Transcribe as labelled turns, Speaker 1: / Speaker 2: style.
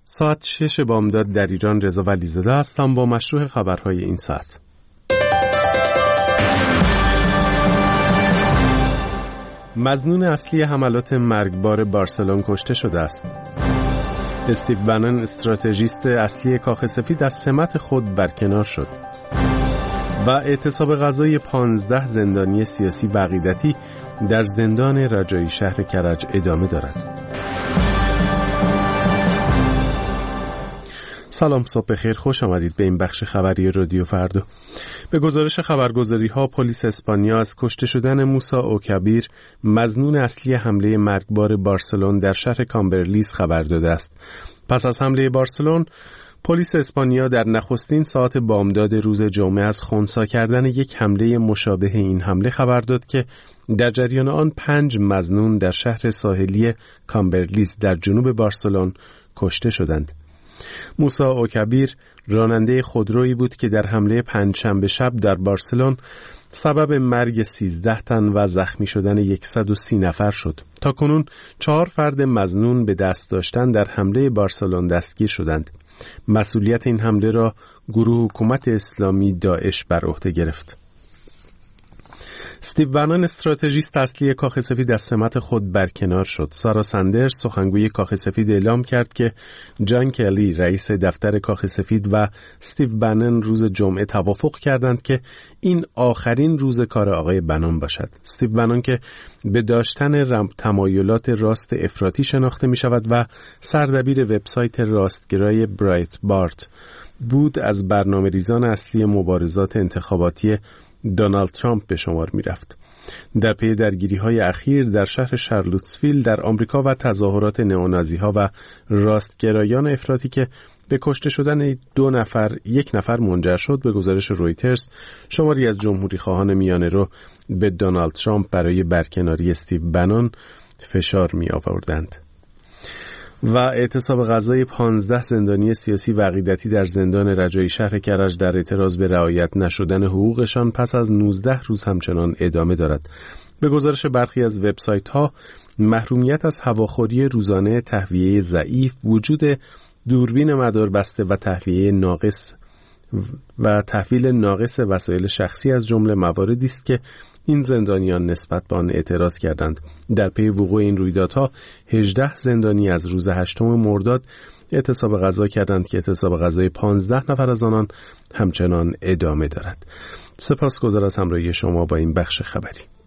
Speaker 1: ساعت 6 بامداد در ایران. رضا ولیزاده هستم با مشروع خبرهای این ساعت. مظنون اصلی حملات مرگبار بارسلون کشته شده است. استیو بنن استراتژیست اصلی کاخ سفید از سمت خود برکنار شد. و اعتصاب غذای 15 زندانی سیاسی و عقیدتی در زندان رجایی شهر کرج ادامه دارد. سلام، صبح بخیر، خوش آمدید به این بخش خبری رادیو فردا. به گزارش خبرگزاری‌ها پلیس اسپانیا از کشته شدن موسی اوکابیر، مظنون اصلی حمله مرگبار بارسلون در شهر کامبرلیس خبر داده است. پس از حمله بارسلون، پلیس اسپانیا در نخستین ساعت بامداد روز جمعه از خنثی کردن یک حمله مشابه این حمله خبر داد که در جریان آن 5 مظنون در شهر ساحلی کامبرلیس در جنوب بارسلون کشته شدند. موسی اوکابیر راننده خودرویی بود که در حمله پنجشنبه شب در بارسلون سبب مرگ 13 تن و زخمی شدن 130 نفر شد. تاکنون 4 فرد مظنون به دست داشتن در حمله بارسلون دستگیر شدند. مسئولیت این حمله را گروه حکومت اسلامی داعش بر عهده گرفت. استیو بنن استراتژیست اصلی کاخ سفید از سمت خود برکنار شد. سارا سندرز سخنگوی کاخ سفید اعلام کرد که جان کلی رئیس دفتر کاخ سفید و استیو بنن روز جمعه توافق کردند که این آخرین روز کار آقای بنن باشد. استیو بنن که به داشتن تمایلات راست افراطی شناخته می شود و سردبیر وبسایت راستگرای برایت بارت بود، از برنامه‌ریزان اصلی مبارزات انتخاباتی دونالد ترامپ به شمار می رفت. در پی درگیری‌های اخیر در شهر شارلوتسویل در آمریکا و تظاهرات نئونازی‌ها و راستگرایان افراطی که به کشته شدن 1 نفر منجر شد، به گزارش رویترز شماری از جمهوری‌خواهان میانه‌رو به دونالد ترامپ برای برکناری استیو بنن فشار می آوردند. و اعتصاب غذای 15 زندانی سیاسی و عقیدتی در زندان رجایی شهر کرج در اعتراض به رعایت نشدن حقوقشان پس از 19 روز همچنان ادامه دارد. به گزارش برخی از وبسایت‌ها، محرومیت از هواخوری روزانه، تهویه ضعیف، وجود دوربین مداربسته و تحویل ناقص وسایل شخصی از جمله مواردی است که این زندانیان نسبت به آن اعتراض کردند. در پی وقوع این رویدادها 18 زندانی از روز 8 مرداد اعتصاب غذا کردند که اعتصاب غذای 15 نفر از آنان همچنان ادامه دارد. سپاسگزار از همراهی شما با این بخش خبری.